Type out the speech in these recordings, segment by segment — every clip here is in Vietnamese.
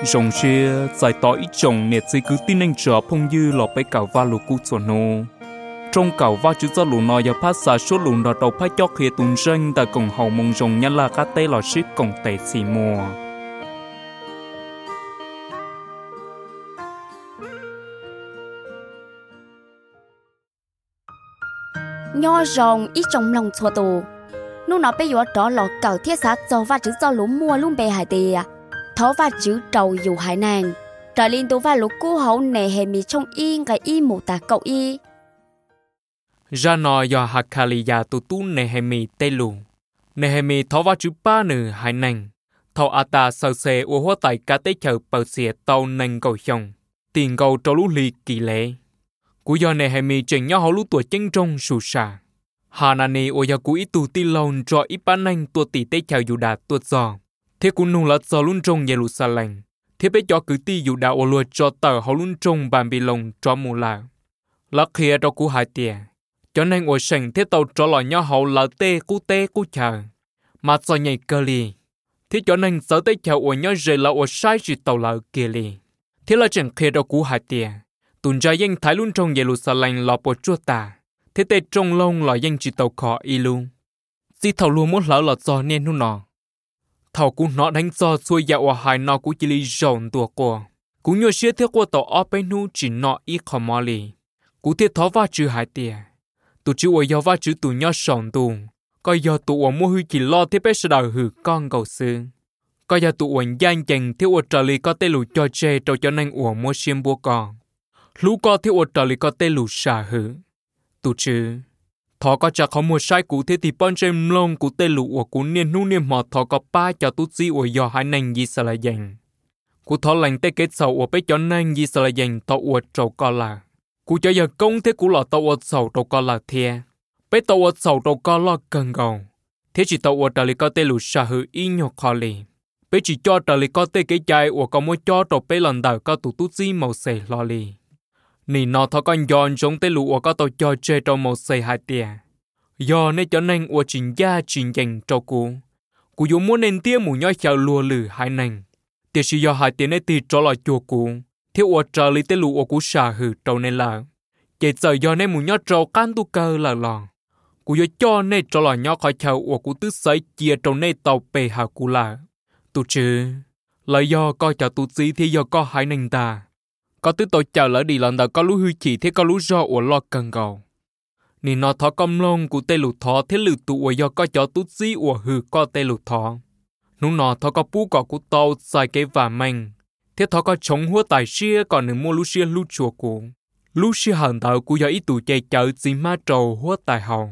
rồng xe giải tỏ ít chồng nè chỉ cứ tin anh trở phong dư lọ bay cào va lù cú chuẩn nô trong cào va chữ do lù nọ giờ phát xả số lù nọ đầu phát chóc khía tung ranh tại cổng hậu mông rồng nhân là cá tê lọ ship cổng tệ xì mùa nho rồng ít trong lòng chua tù lúc nó bây giờ đó lọ cào thiết sát cho và chữ do lũ mua luôn bề hải tì thó và chữ trầu dù hải nàng trở lên tù và lũ cú hậu nè hề mì trong y cái y mù tà cậu y ra nọ giờ hạt kali ya tu tu nè hề mì tê lù nè hề mì thó và chữ ba nử hải nàng thọ ata sờ xe u hoa tại cá tê chờ bờ xìa tàu nành cầu chồng tiền cầu trâu lũ lì kỳ lệ cú giờ nè hề mì chỉnh nhau hậu lũ tuổi chân trong sù sà hà nà nì ô giờ cú ít tu tì lâu cho ít bán nành tua tì tê chờ dù đạt tuột giò thế cú nung là giò luôn trong Jerusalem thế bé cho cứ ti dù đã ô lùa cho tờ hậu luôn trong bàn bì lồng cho mù là kia cho cú hai tiền cho nên ô sành thế tàu cho lò nhau hậu là tê cú chờ mà giò nhảy cơ lì thế cho nên sở tê chờ ô nhau rời là ô sai chỉ tàu là kia lì thế là chẳng kia cho cú hai tiền tuần tra danh thái luôn trong Jerusalem lò bộ chua tà thế tê trong lông là danh chỉ tàu khó y luôn chỉ thầu luôn muốn lỡ là giò nên nu nọ thầu cú nó đánh giò xuôi dạo ở hai nọ cú chỉ li rộng tua qua cú nhớ xía thiết qua tàu ở bên nu chỉ nọ ít không mò lì cú thiết thó va chữ hai tiền tụ chữ ở giò va chữ tụ nhớ sòng tụ coi giò tụ ở mua hư chỉ lo thế bé sẽ đào hư con cầu sư coi giò tụ ở gian chừng thiết ở trở lì có tê lù cho chê trâu cho nên ở mua xiêm bua con lũ có thiết ở trở lì có tê lù xả hư tụ chữ thọ có chắc không mua sai cũ thế thì bọn trên lông của tê lụ của cú niên nu niên mọt thọ có ba cho tu sĩ của do hai nành gì sợ là dành cú thọ lành tê kết sầu của bé cho nành gì sợ là dành tọ của trâu co là cú cho giờ công thế cú lọ tọ của sầu trâu co là thề bé tọ của sầu trâu co lo cần gầu thế chỉ tọ của trở lại có tê lụ xả hư y nhọc khó lì bé chỉ cho trở lại có tê cái trái của có mua cho trâu bé lần đầu có tu sĩ màu xẻ lo lì nì nó thọ con giòn giống tê lụ có tàu cho chơi trong một xây hai tia do nên cho nên ở chính gia chính dành cho cú dùng muốn nên tia mù nhoi chào lùa lử hai nành tia chỉ do hai tia nên tì cho lại chùa cú thiếu ở chờ lý tê lụ ở cú xả hử trâu nên là kể giờ do nên mù nhoi trâu can tu cơ là lò cú cho nên cho lại nhoi khỏi chào ở cú tứ sấy chia trâu nên tàu bề hà cú là tu chứ là do coi chào tu sĩ thì do có hai nành ta có tứ tội chờ lỡ đi lần đầu có lũ hư chỉ thế có lũ do ở lo cần cầu nì nó thọ công lông của tê lù thọ thế lù tụ ở do có cho tút xí ở hư có tê lù thọ nú nó thọ có pu cọ của tàu xài cái và mình thế thọ có chống hua tài xia còn nửa mua lũ xia lũ chùa của lũ xia hận tàu của do ít tụ chạy chợ gì ma trầu hua tài hậu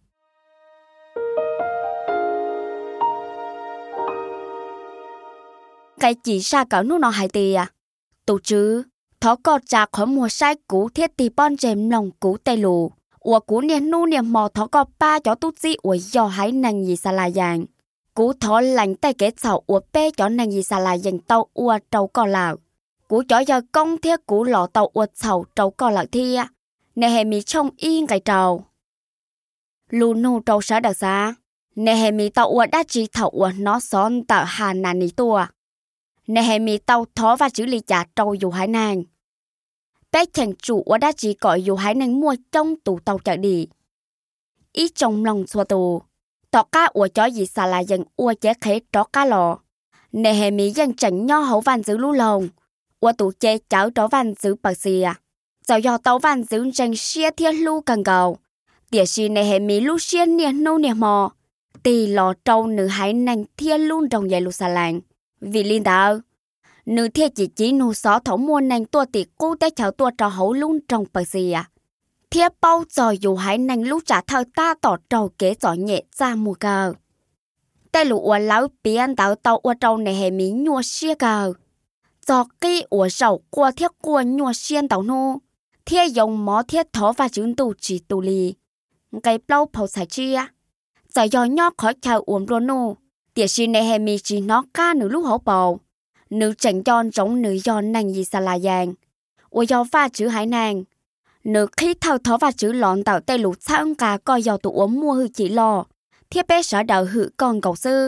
cái chỉ xa cỡ nú nó hay tì tụ chứ thọ có trả khỏi mua sai cũ thiết tì bon chém lòng cũ tê lù ủa cú niên nu niên mò thọ có ba chó tút gì ủa do hái nành gì xa là dạng cú thọ lành tay kết sầu ủa bé chó nành gì xa là dạng tàu ủa trâu co lạc cú chó giờ công thiết cú lọ tàu ủa sầu trâu co lạc thia nè hề mi trông yên cái trâu lù nu trâu sẽ đặc xa nè hề mi tàu ủa đã chỉ thầu ủa nó son tạo hà nà ní tua nè hề mi tàu thó và chữ lì trả trâu dù hái nàng bé chàng chủ ở đã chỉ gọi dù hãy năng mua trong tủ tàu chợ đi ít trong lòng xua tù tỏ cá ủa chó gì xà là dần ua chế khế tró cá lò nè hề mỹ dân chẳng nho hậu van giữ lũ lồng ua tủ chế cháu tró van giữ bạc xìa dạo do tàu van giữ tranh xia thiên lưu cần cầu tỉa xì nè hề mỹ lũ xia niên nô niên mò tì lò trâu nữ hãy năng thiên luôn trong dạy lũ xà làng vì liên đạo nữ thiết chỉ nụ xó thấu mua nành tua tiệc cô tế cháu tua trò hấu luôn trong bạc gì thiết bao giờ dù hãy nành lúc trả thơ ta tỏ trầu kế giỏ nhẹ ra mùa cờ tê lũ ua lão biến tạo tàu ua trâu này hề mí nhua xia cờ do kỳ ua sầu qua thiết qua nhua xiên tàu nô thiết dùng mó thiết thó và chứng tù chỉ tù lì cái bao phao xài chia giờ do nhó khỏi chào uống luôn nô tiệt xin này hề mí chỉ nó ca nữ lúc hổ bầu nữ chẳng giòn giống nữ giòn nành gì xa là giang ủa do pha chữ hải nàng nữ khi thao thó và chữ lọn tạo tê lụt xa ông cả coi do tụ uống mua hư chỉ lo thiết bé sở đạo hự con cầu sư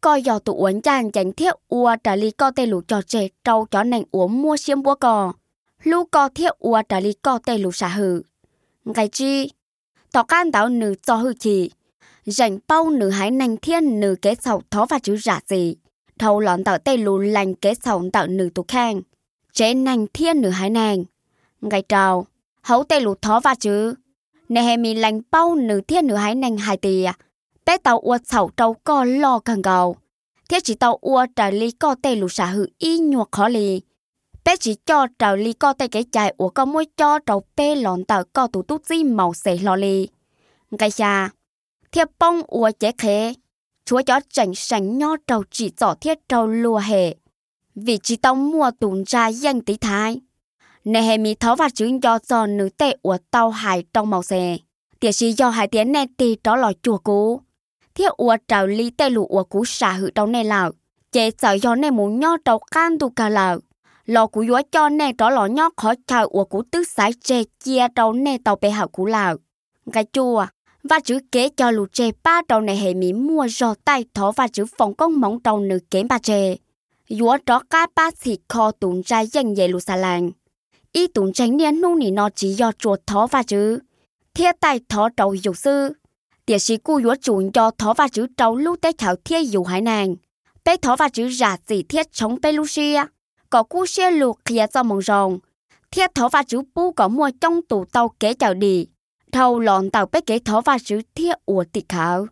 coi dò tụ uốn chàng chánh thiết ua trả lý co tê lù cho trẻ trâu cho nành uống mua xiêm búa cò. Lũ co thiết ua trả lý co tê lù xả hử. Ngày chi, tỏ can đảo nữ cho hư chỉ. Rảnh bao nữ hái nành thiên nữ kế sầu thó và chữ rả gì. Thâu lón tạo tê lù lành kế sầu tạo nữ tụ khang. Chế nành thiên nữ hái nành. Ngày trào, hấu tê lù thó và chữ. Nè hề mì lành bao nữ thiên nữ hái nành hài tì à. Bé tàu ua sầu trâu co lo càng gầu. Thiết chỉ tàu ua trả lý co tê lù xả hư y nhuộc khó lì. Bé chỉ cho trả lý co tê cái chai ua có môi cho trâu bê lón tạo co tụ tút di màu xế lo lì. Ngày xa, thiết bông ua chế khế. Chúa cho chảnh sánh nho trâu chỉ rõ thiết trâu lùa hệ. Vì chỉ tàu mua tùn ra danh tí thái. Nè hề mì thó và chữ do do nữ tệ ua tàu hải trong màu xế. Tiệt sĩ do hải tiến nè tì đó lòi chùa cú. Thiết ua trào lý tê lụ ua cú xả hữu trâu nè lào. Chế sở do nè muốn nho trâu can tù cả lào. Lò cú dũa cho nè tró lò nho khó chào ua cú tức sái chê chia trâu nè tàu bê hảo cú lào. Cái chùa, và chữ kế cho lụ chê ba trâu nè hề mì mua rò tay thó và chữ phòng công móng trâu nữ kế bà chê. Dũa tró cá bá xì kho tùn ra danh dễ lụ xà làng. Y tùn tránh niên nụ nì nó chỉ do chuột thó và chữ. Thiết tay thó trâu dục sư. Tiệt sĩ cu dũa chuồn cho thó và chữ trâu lưu tế khảo thiết dù hải nàng. Bê thó và chữ rả dị thiết chống bê lưu xia. Có cu xia luộc khía cho mong rồng. Thiết thó và chữ bú có mua trong tủ tàu kế chào đi. Thâu lòn tàu bê kế thó và chữ thiết ủa tị khảo.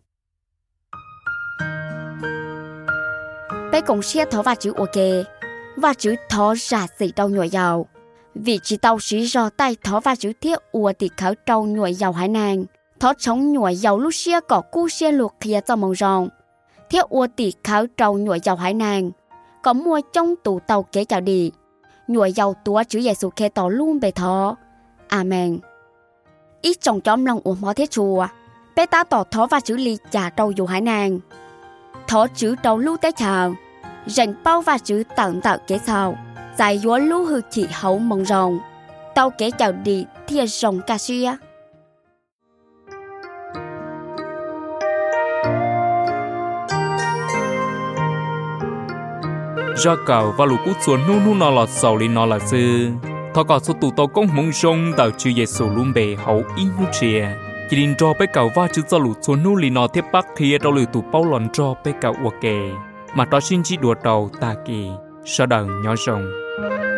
Bê cùng xia thó và chữ ủa kê. Và chữ thó rả dị trâu nhồi dầu. Vì chỉ tàu sĩ rò tay thó và chữ thiết ủa tị khảo trâu nhồi dầu hải nàng. Thó chống nhồi dầu lúc xia có cu xia luộc khía cho mong rồng. Thiết ua tỉ kháo trâu nhồi dầu hải nàng. Có mua trong tủ tàu kế chào đi. Nhồi dầu túa chữ Giê-xu khê tỏ luôn bề thó. Amen. Ít chồng chóm lòng ủa mó thiết chùa. Bê ta tỏ thó và chữ ly chả trâu dù hải nàng. Thó chữ trâu lưu tế chào. Rảnh bao và chữ tặng tạo kế sau. Giải dũa lưu hư chỉ hấu mong rồng. Tàu kế chào đi thiệt rồng ca xia. Do cầu và lũ cút xuống nu nó lọt sầu lên nó là sư. Thọ có số tụ tàu công mong rong tạo chữ Giê-xu luôn bề hậu in nu chìa. Chỉ định cho bé cầu và chữ cho lũ xuống nu lên nó tiếp bắc khi đâu lũ tụ bao lòn cho bé cầu ua kề. Mà đó xin chỉ đùa đầu ta kỳ. Sau đằng nhỏ rồng.